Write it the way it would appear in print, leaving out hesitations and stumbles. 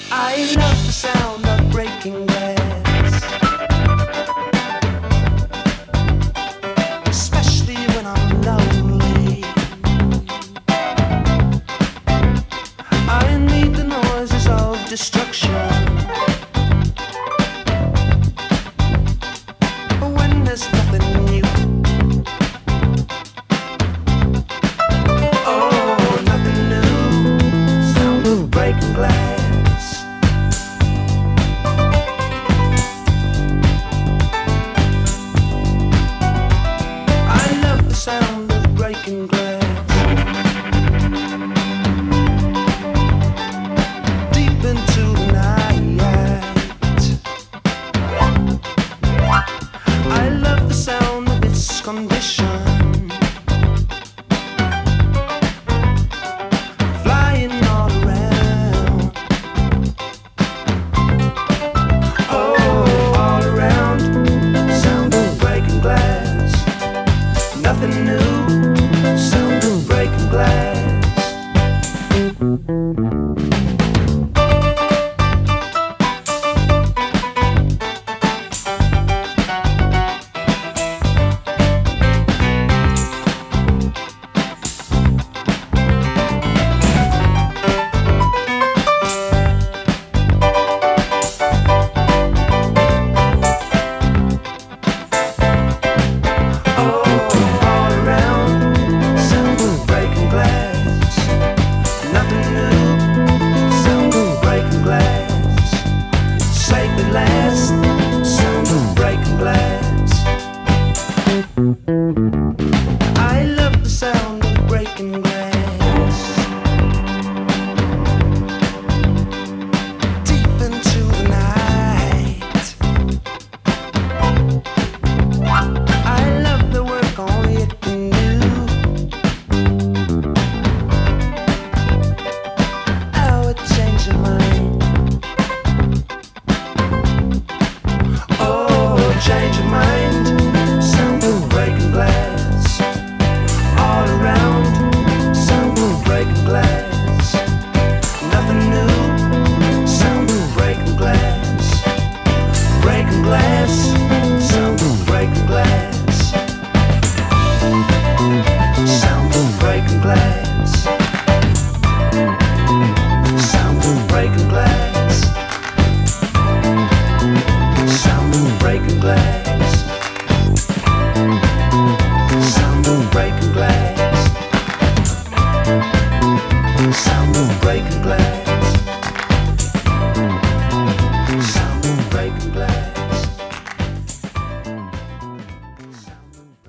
I love the sound of breaking glass, especially when I'm lonely. I need the noises of destruction. When there's nothing new. Oh, nothing new. Sound of breaking glass. Sound of breaking glass, deep into the night. I love the sound of its condition, flying all around. Oh, all around, sound of breaking glass. Nothing new, sound of breaking glass. I love the sound of breaking glass, deep into the night. I love the work only it can do. How it changed your mind.